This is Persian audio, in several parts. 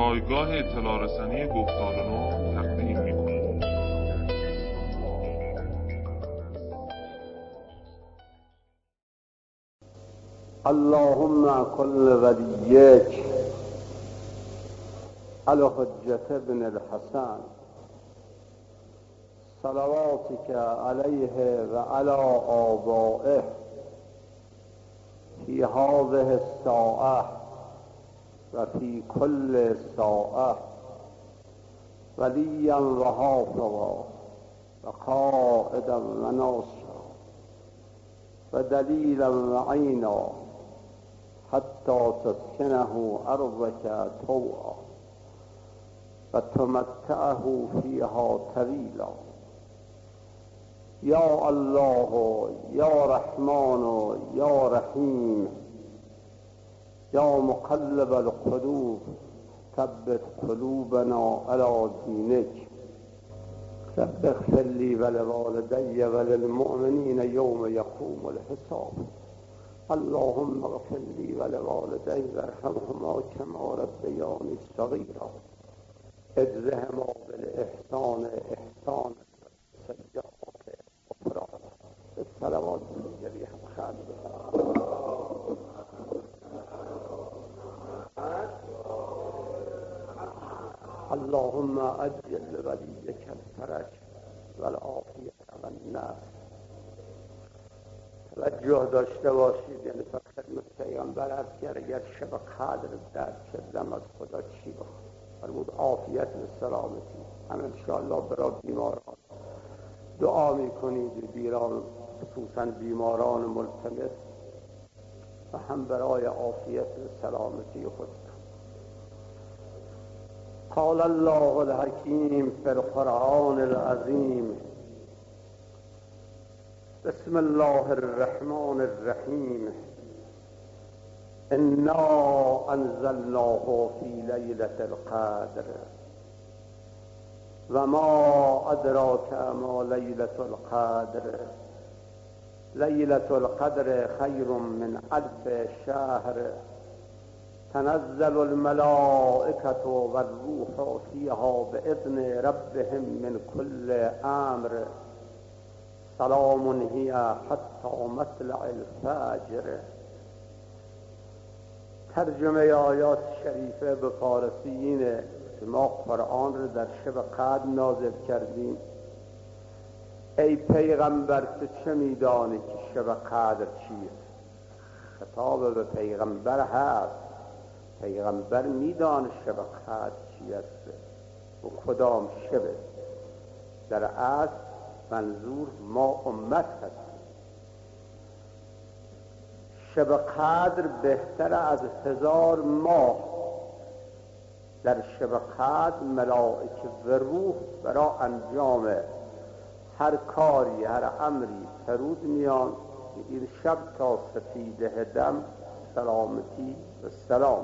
جایگاه اطلاع رسانی گفتار نو تقدیم می‌کنیم. اللهم كل وليك الحجة بن الحسن صلواتك عليه وعلى آبائه في هذه الساعة وفي كل ساعة وليا وحافظا وقائدا وناصرا ودليلا وعينا حتى تسكنه أرضك طوعا وتمتعه فيها طويلا. يا الله يا رحمن يا رحيم يا مقلب القلوب ثبت قلوبنا على دينك. رب اغفر لي ولوالدي وللمؤمنين يوم يقوم الحساب. اللهم اغفر لي ولوالدي وارحمهما كما ربياني صغيرا. اجزهما بالإحسان إحسانا والسيئات غفرانا. الصلوات لجميع خالق. اللهم أجل لوليك الفرج والعافية والنصر. توجه داشته باشید، یعنی فقط پیامبر عرض کرد اگر شب قدر درک کردم از خدا چی بخوام؟ فرمود عافیت و سلامتی. هم انشاءالله برای بیماران دعا میکنید، بیران خصوصا بیماران ملتمس، و هم برای عافیت و سلامتی خودتان. قال الله الحكيم في القرآن العظيم بسم الله الرحمن الرحيم إنا أنزلناه في ليلة القدر وما أدراك ما ليلة القدر ليلة القدر خير من 1000 شهر تنزل الملائكة والروح فيها بإذن ربهم من كل أمر سلام هي حتى مطلع الفجر. ترجمه آیات شریفه به فارسی اینه که ما قرآن رو در شب قدر نازل کردیم. ای پیغمبر تو چه میدانی که شب قدر چیست؟ خطاب به پیغمبر هست. پیغمبر میدانه شب قدر چی است و کدام شبه. در اصل منظور ما امت هست. شب قدر بهتر از 1000 ماه. در شب قدر ملائکه و روح برای انجام هر کاری هر امری فرود میان که این شب تا سفیده دم سلامتی و سلام.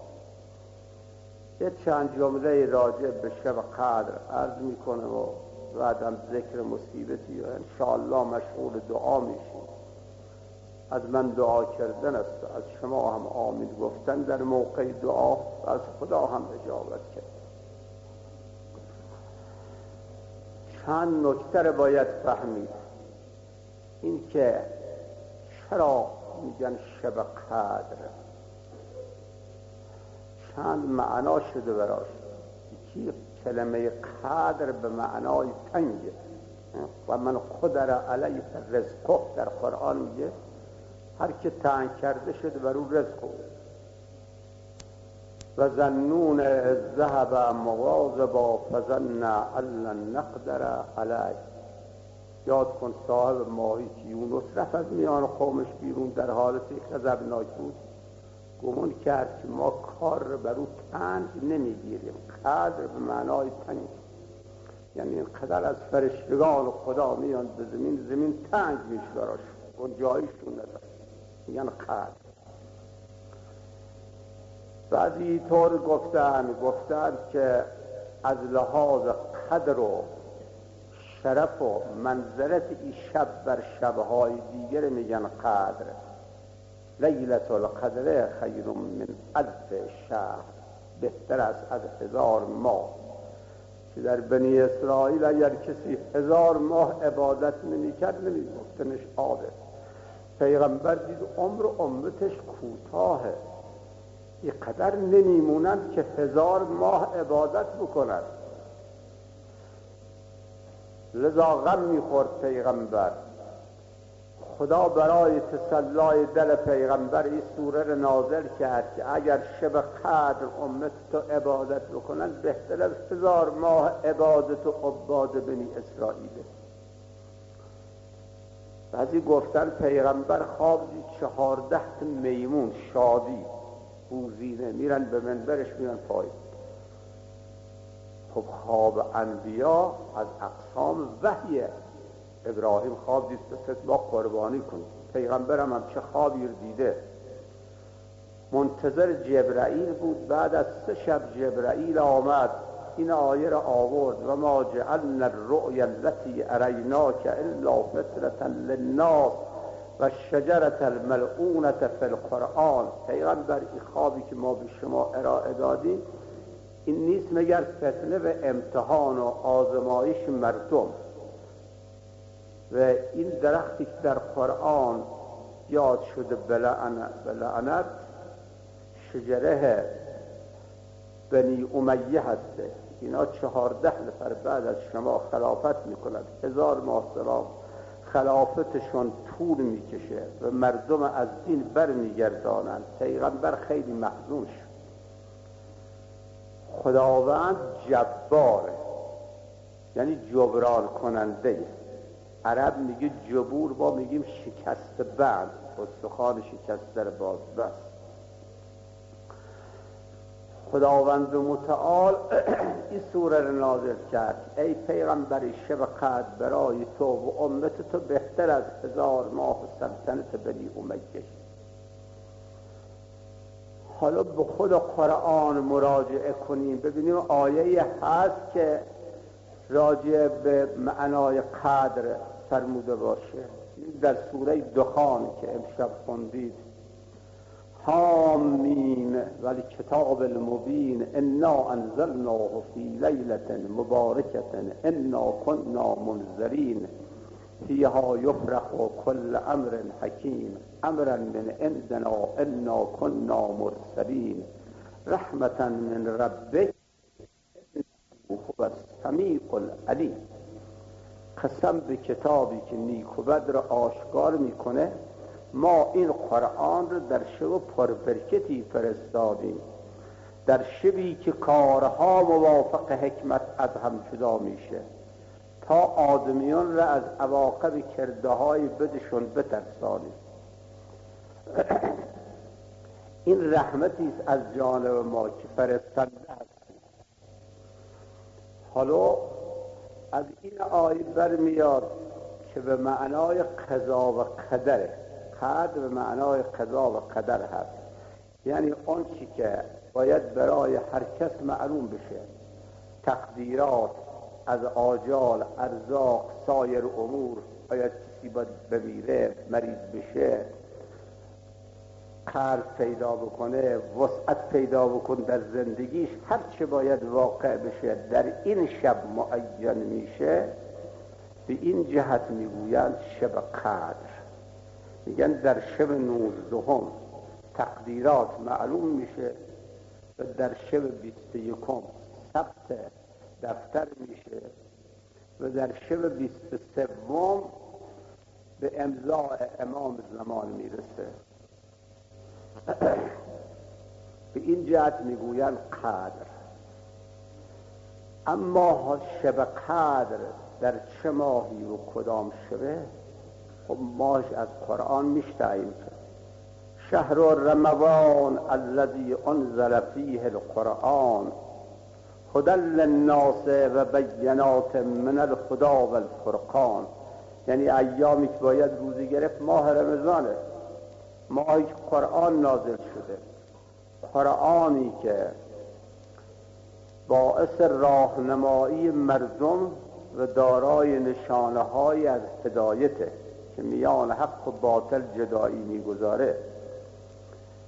یه چند جمله راجع به شب قدر عرض میکنه و بعدم ذکر مصیبتی و انشاءالله مشغول دعا میشیم. از من دعا کردن است، از شما هم آمین گفتن در موقع دعا و از خدا هم اجابت کرد. چند نکته رو باید فهمید. این که چرا میگن شب قدر، چند معنا شده براش. یکی کلمه قدر به معنای تنگه و من قدر علیه رزقه در قرآن میگه هر که تنگ کرده شده بر او رزق. و ظنون ذهب مواظبا فظن ان لن نقدر علیه. یاد کن صاحب ماهی که یونس رفت از میان قومش بیرون در حالتی غضبناک بود، گمان کرد که ما کار رو بر او تنگ نمیگیریم. قدر به معنای تنگ، یعنی اینقدر از فرشتگان خدا میان به زمین تنگ میشه براش، گنجایشون نداره، میگن قدر. بعضی طور گفتن که از لحاظ قدر و شرف و منزلت این شب بر شبهای دیگر میگن قدر. لیلة القدر خیر من 1000 شهر. بهتر است از 1000 ماه. که در بنی اسرائیل اگر کسی 1000 ماه عبادت نمی‌کرد نمی‌گفتنش عابد. پیغمبر دید عمر امتش کوتاهه، اینقدر نمیمونند که 1000 ماه عبادت بکنند. لذا غم میخورد پیغمبر. خدا برای تسلای دل پیغمبر این سوره را نازل کرد که اگر شب قدر امت تو عبادت بکنند بهتر از 1000 ماه عبادت و عباد بنی اسرائیل. بعضی گفتن پیغمبر خواب دید 14 میمون شادی بوزینه میرن به منبرش میرن پایین. خب خواب انبیا از اقسام وحیه. ابراهیم خواب دید ست ما قربانی کنیم. پیغمبرم هم چه خوابی رو دیده، منتظر جبرائیل بود. بعد از 3 شب جبرائیل آمد، این آیه را آورد: و ما جعلنا الرؤیا التي اریناک الا فتنة للناس و شجرة الملعونة فی القرآن. پیغمبر این خوابی که ما به شما ارائه دادیم این نیست مگر فتنه و امتحان و آزمایش مردم. و این درختی که در قرآن یاد شده بلعنت شجره بنی امیه هسته. اینا 14 نفر بعد از شما خلافت میکنند، 1000 ماه سلام خلافتشون طول میکشه و مردم از دین بر میگردانند. پیغمبر خیلی محزون شد. خداوند جباره، یعنی جبران کننده. عرب میگه جبور، ما میگیم شکست بند، استخوان شکست در باز بست. خداوند متعال این سوره را نازل کرد: ای پیغمبری شب قدر برای تو و امت تو بهتر از 1000 ماه سلطنت بنی امیه. حالا به خود قرآن مراجعه کنیم ببینیم آیه هست که راجع به معنای قدر فرموده باشه. در سوره دخان که امشب خوندید: حامیم ولی کتاب المبین انا انزلناه فی لیلة مبارکة انا كنا منذرین فیها یفرق کل امر حکیم امرا من عندنا انا كنا مرسلین رحمة من ربک هو السمیع العلیم. قسم به کتابی که نیک و بد را آشکار میکنه، ما این قرآن رو در شب پربرکتی فرستادیم، در شبی که کارها موافق حکمت از هم جدا میشه، تا آدمیان را از عواقب کرده های بدشون بترسانیم. این رحمتی است از جانب ما که فرستنده است. حالا از این آیه برمیاد که به معنای قضا و قدره. قدر به معنای قضا و قدر هست، یعنی اون چی که باید برای هر کس معلوم بشه، تقدیرات از آجال، ارزاق، سایر امور. باید کسی باید بمیره، مریض بشه، قرض پیدا بکنه، وسعت پیدا بکنه در زندگیش، هر چه باید واقع بشه در این شب معین میشه. به این جهت میگویند شب قدر. میگن در شب 19 تقدیرات معلوم میشه و در شب 21 ثبت دفتر میشه و در شب 23 به امضاء امام زمان میرسه. به این جهت میگویند قدر. اما شب قدر در چه ماهی و کدام شبه؟ خب ماهش از قرآن میشتعیم. شهر رمضان الذی انزل فیه القرآن هدی للناس و بینات من الهدی و الفرقان. یعنی ایامی که باید روزه گرفت ماه رمضانه، ماهی که قرآن نازل شده، قرآنی که باعث راهنمایی مردم و دارای نشانه های از هدایته که میان حق و باطل جدایی میگذاره.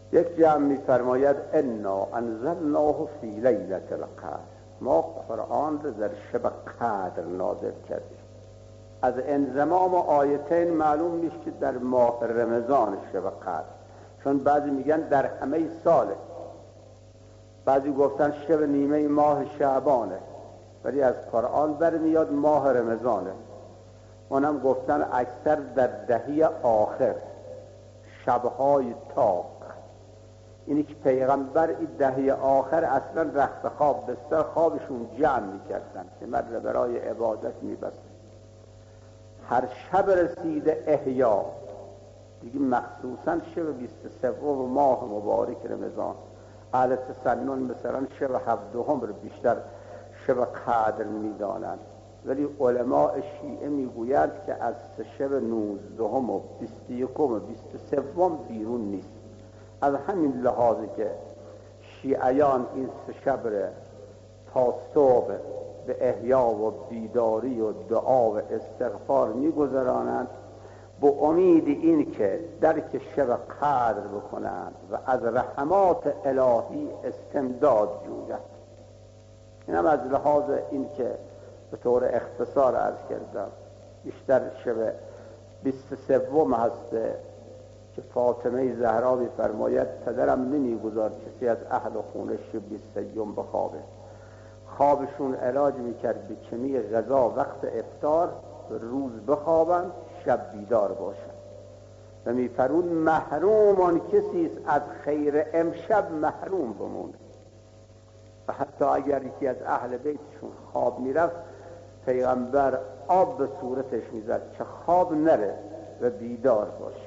یک جمع می‌فرماید انا انزلناه فی لیلة القدر، ما قرآن رو در شب قدر نازل کردیم. از انضمام آیتین معلوم نیست که در ماه رمضان شب قدر، چون بعضی میگن در همه ساله، بعضی گفتن شب نیمه ماه شعبانه، ولی از قرآن برمیاد ماه رمضانه. اونم گفتن اکثر در دهی آخر، شبهای تاق، اینی که پیغمبر این دهی آخر اصلا رخت خواب بستر خوابشون جمع میکردن که مرد برای عبادت میبستن. هر شب رسیده احیا دیگه، مخصوصا شب 23 ماه مبارک رمضان. اهل تسنن مثلا شب 7 رو بیشتر شب قدر میدانند، ولی علماء شیعه میگویند که از شب 19 و 21 و 23 بیرون نیست. از همین لحاظی که شیعیان این 3 شب تا صبح به احیا و بیداری و دعا و استغفار میگذرانند، با امید این که درک شب قدر بکنند و از رحمات الهی استمداد جویند. این هم از لحاظ این که به طور اختصار عرض کردم بیشتر شب 23 هسته که فاطمه زهرا می‌فرماید پدرم نمیگذار کسی از اهل خونه شب 23 بخوابه. خوابشون علاج میکرد به کمی غذا وقت افطار، روز بخوابن شب بیدار باشن. و میفرمود محروم آن کسی است از خیر امشب محروم بمونه. و حتی اگر یکی از اهل بیتشون خواب میرفت، پیغمبر آب به صورتش میزد که خواب نره و بیدار باشه.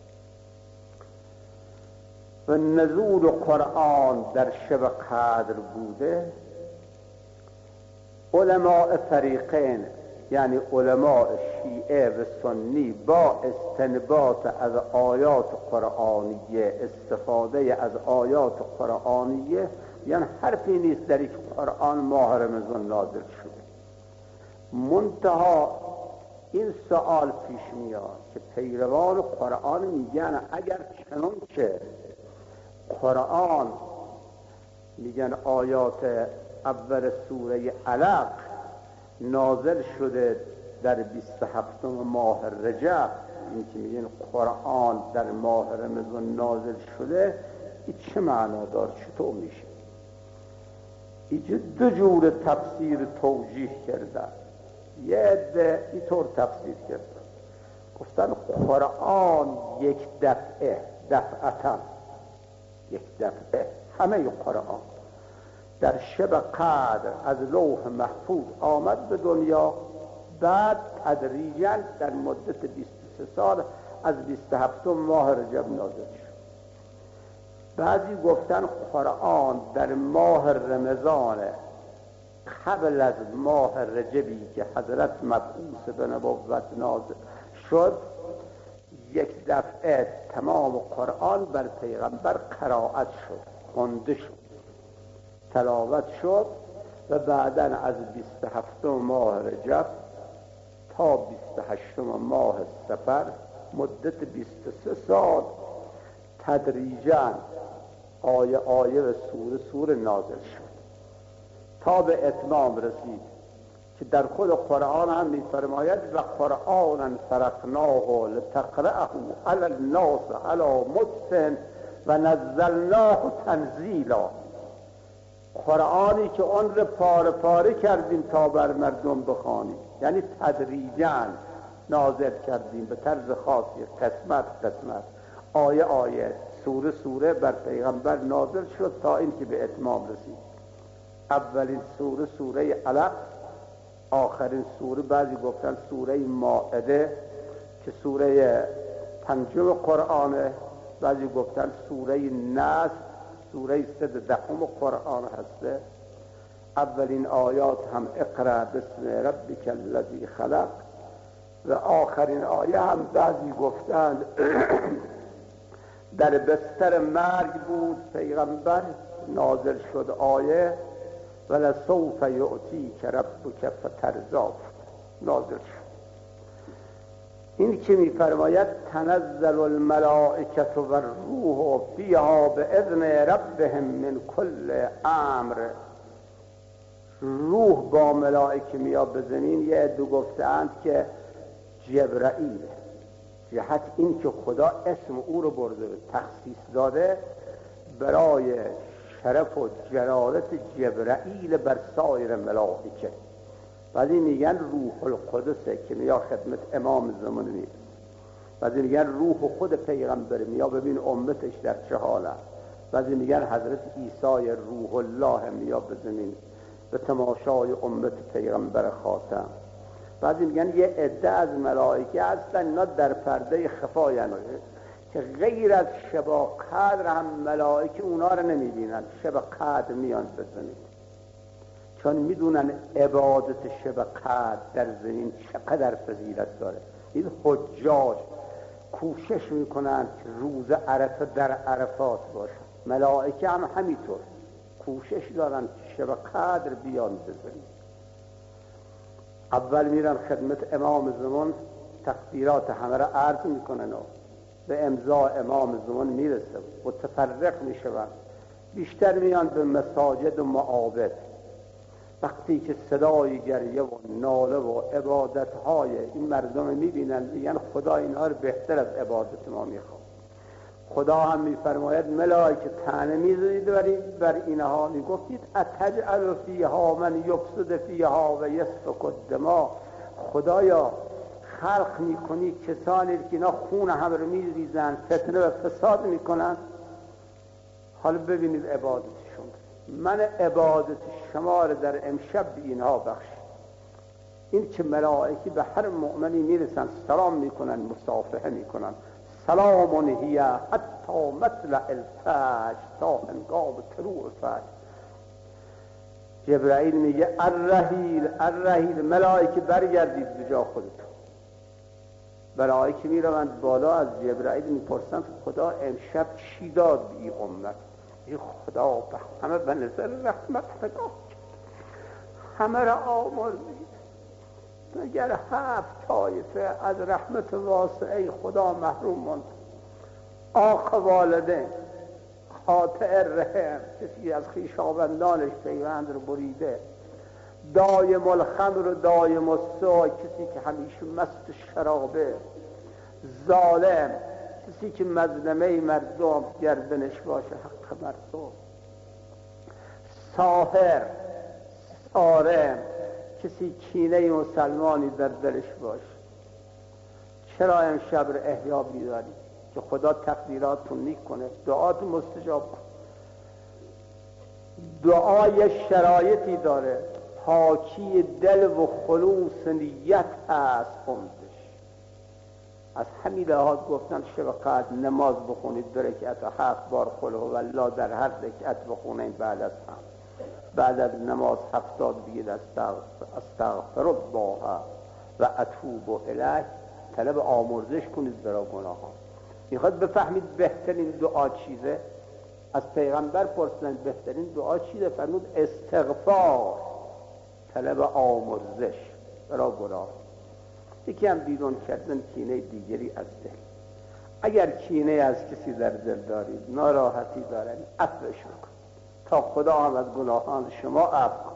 و نزول قرآن در شب قدر بوده. علماء فریقین یعنی علماء شیعه و سنی با استنباط از آیات قرآنیه، استفاده از آیات قرآنیه، یعنی حرفی نیست در یک قرآن ماه رمضان نازل شده. منتها این سوال پیش میاد که پیروان قرآن میگن اگر چنان که قرآن میگن آیات اول سوره علق نازل شده در 27 ماه رجب، این که میگن قرآن در ماه رمضان نازل شده، این چه معنا دار؟ چطور میشه؟ اینجا 2 جور تفسیر توجیه کردن. یه عده اینطور تفسیر کردن، گفتن قرآن یک دفعه، دفعتا یک دفعه همه قرآن در شب قدر از لوح محفوظ آمد به دنیا، بعد تدریجاً در مدت 23 سال از 27 ماه رجب نازل شد. بعضی گفتن قرآن در ماه رمضان قبل از ماه رجبی که حضرت مبعوث به نبوت نازل شد، یک دفعه تمام قرآن بر پیغمبر قرائت شد، خوانده شد، تلاوت شد و بعداً از 27 ماه رجب تا 28 ماه صفر مدت 23 سال تدریجاً آیه آیه و سوره سوره نازل شد تا به اتمام رسید که در خود قرآن هم می‌فرماید و قرآناً فرقناه لتقرأه علی الناس علی مکث و نزلناه تنزیلا. قرآنی که اون رو پاره پاره کردیم تا بر مردم بخوانیم، یعنی تدریجاً نازل کردیم به طرز خاصی، قسمت قسمت، آیه آیه، سوره سوره بر پیغمبر نازل شد تا اینکه به اتمام رسید. اولین سوره سوره علق، آخرین سوره بعضی گفتن سوره مائده که سوره 5 قرآنه، بعضی گفتن سوره نصر سوره 13 قرآن هسته. اولین آیات هم اقرأ باسم ربک الذی خلق و آخرین آیه هم بعضی گفتند در بستر مرگ بود پیغمبر، نازل شد آیه ولسوف یعطیک ربک فترضی، نازل شد. این که میفرماید تنزل الملائکه و الروح فیها باذن ربهم من کل امر، روح با ملائکه میاد به زمین. یه عده گفتند که جبرائیل، جهت این که خدا اسم او رو برده تخصیص داده برای شرف و جلالت جبرائیل بر سایر ملائکه. بعضی میگن روح القدسه که میاد خدمت امام زمان میاد، بعضی میگن روح خود پیغمبر میاد ببین امتش در چه حال است، بعضی میگن حضرت عیسی روح الله میاد به زمین به تماشای امت پیغمبر خاتم. بعضی میگن یه عده از ملائکه هستن اینا در پرده خفاین که غیر از شب قدر هم ملائکه اونا رو نمیبینن، شب قدر میان به زمین، چون میدونن عبادت شب قدر در زمین چقدر فضیلت داره. این حجاج کوشش میکنن که روز عرفه در عرفات باشن، ملائکه هم همینطور کوشش دارن که شب قدر بیان به زمین. اول میرن خدمت امام زمان، تقدیرات همه را عرض میکنن و به امضا امام زمان میرسه، متفرق میشون، بیشتر میان به مساجد و معابد. وقتی که صدای گریه و ناله و عبادتهای این مردم میبینن میگن خدا اینها رو بهتر از عبادت ما میخواد. خدا هم میفرماید ملائکه طعنه میزنید بر اینها، میگفتید اتجعل فیها من یفسد فیها و یسفک الدماء، خدایا خلق میکنی کسانی که اینا خون هم رو میریزن فتنه و فساد میکنن، حالا ببینید عبادتشون. من عبادت شما رو در امشب به اینها بخش. این که ملائکه به هر مؤمنی میرسن سلام میکنن، مصافحه میکنن، سلام هی حتی مطلع الفجر، تا هنگام طلوع فجر. جبرائیل میگه الرحیل الرحیل، ملائکه برگردید به جا خودتون. ملائکه میروند بالا، از جبرائیل میپرسند خدا امشب چی داد به این امت؟ این خدا به همه به نظر رحمت نگاه همه را آمرزید، مگر 7 طایفه از رحمت واسعه خدا محروم ماند. آخ والدین، قاطع رحم، کسی از خویشاوندانش پیوند رو بریده، دایم الخمر و دایم السوء، کسی که همیشه مست شرابه، ظالم، کسی که مظلمه مردم گردنش باشه حق مردم، ساحر، صارم، کسی کینه مسلمانی در دلش باشه. چرا امشب رو احیا می‌داری که خدا تقدیراتون میکنه، دعاتون مستجاب کن. دعای شرایطی داره، پاکی دل و خلوص نیت هست عمدش. از همین لحاظ گفتن شب قدر نماز بخونید 2 رکعت و 7 بار قل هو الله در هر رکعت بخونید، بعد از نماز 70 بگید استغفر الله و اتوب الیه، طلب آمرزش کنید برای گناهان. میخواد بفهمید بهترین دعا چیزه، از پیغمبر پرسیدن بهترین دعا چیزه، فرمود استغفار، طلب آمرزش برای گناه. یکی هم بیرون کردن کینه دیگری از دل. اگر کینه از کسی در دل دارید، ناراحتی دارید، عفوش بکن تا خدا هم از گناهان شما عفو کن.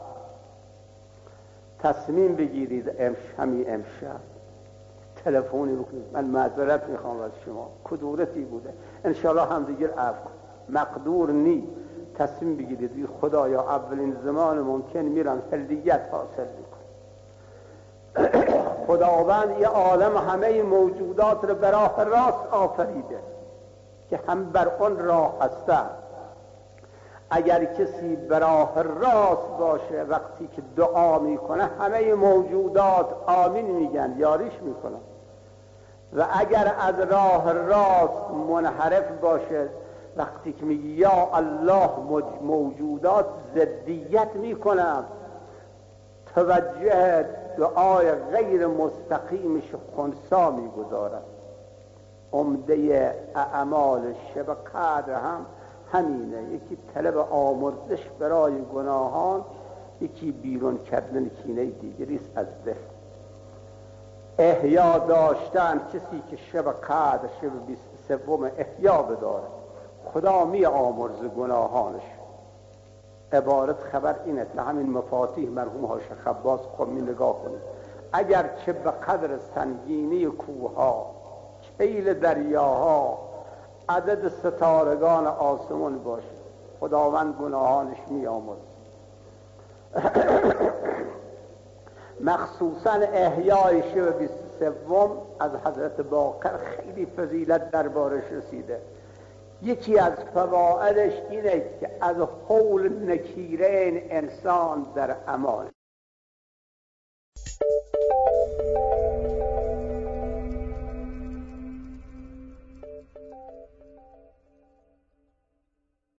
تصمیم بگیرید امشب تلفنی بکنید من معذرت میخوام از شما، کدورتی بوده، انشالله هم دیگر عفو کن. مقدور نی، تصمیم بگیرید خدایا اولین زمان ممکن میرم هدیت حاصل میکنم. خداوند یه عالم همه موجودات رو به راه راست آفریده که هم بر اون راه هستن. اگر کسی به راه راست باشه وقتی که دعا میکنه همه موجودات آمین میگن، یاریش میکنن. و اگر از راه راست منحرف باشه وقتی که میگه یا الله، موجودات ضدیت میکنن، توجه دعای غیر مستقیمش خنثی میگذارن. عمده اعمال شب قدر هم همینه، یکی طلب آمرزش برای گناهان، یکی بیرون کردن کینه دیگریست از دل. احیا داشتن، کسی که شب قدر شب 23 احیا بداره خدا می آمرزه گناهانش. عبارت خبر اینه. تا همین مفاتیح مرحوم حاج خباز خب می نگاه کنید، اگر چه به قدر سنگینی کوهها، کیل دریاها، عدد ستارگان آسمان باشه، خداوند گناهانش می آمرزه. مخصوصا احیای شب 23 از حضرت باقر خیلی فضیلت دربارش رسیده. یکی از فوائدش اینه که از حول نکیرین انسان در امان.